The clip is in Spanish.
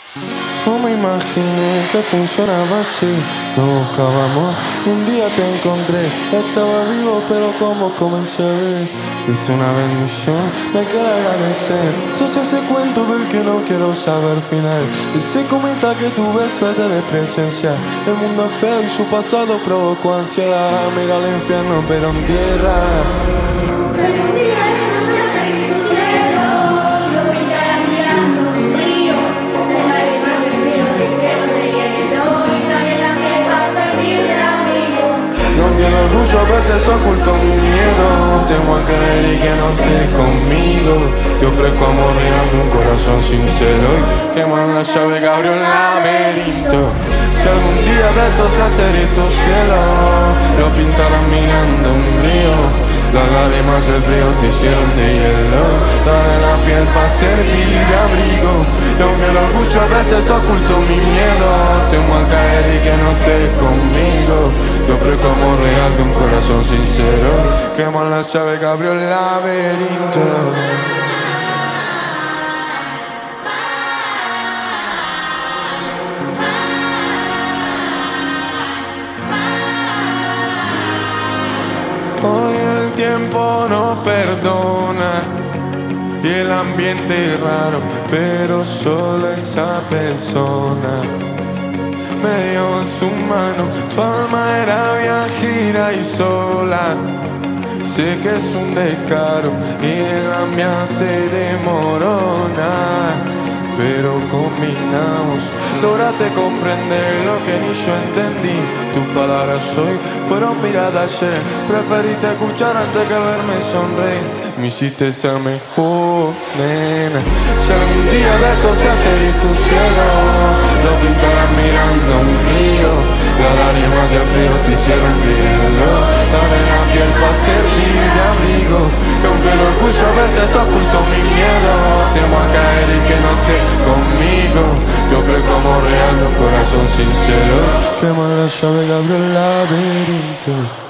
No me imaginé que funcionaba así. No buscaba amor, un día te encontré. Estaba vivo, pero como comencé a ver. Fuiste una bendición, me queda agradecer. Sos ese cuento del que no quiero saber final. Ese cometa que tu beso es de presencia. El mundo es feo y su pasado provocó ansiedad. Mira el infierno pero en tierra. Si algún día esto se hace en tu cielo, lo pintarás mirando un río. Las lágrimas y el frío te hicieron de hielo, y también la piel para servir de abrigo. Y aunque el orgullo a veces ocultó mi miedo, temo a caer y que no estés conmigo. Te ofrezco amor real de un corazón sincero y quemar la llave que abrió el laberinto. Si algún día de esto se hace en tu cielo, lo pintarás mirando un río. Las lágrimas del frío te hicieron de hielo, daré la piel para servir de abrigo. Y aunque el orgullo a veces ocultó mi miedo, temo a caer y que no estés conmigo. Te ofrezco amor real de un corazón sincero, quema la llave que abrió el laberinto. Hoy el tiempo no perdona y el ambiente es raro, pero solo esa persona me dio en su mano. Tu alma era viajera y sola. Sé que es un descaro y la mía se demorona, pero combinamos, lograste comprender lo que ni yo entendí. Tus palabras hoy fueron miradas ayer, preferiste escuchar antes que verme sonreír. Me hiciste ser mejor, nena. Si algún día de esto se hace en tu cielo, lo pintarás mirando un río. Las lágrimas y el frío te hicieron hielo, dame la piel para servir de abrigo. Y aunque el orgullo a veces ocultó mi miedo, temo a caer y que no estés conmigo. Te ofrezco amor real de un corazón sincero, quema la llave que abrió el laberinto.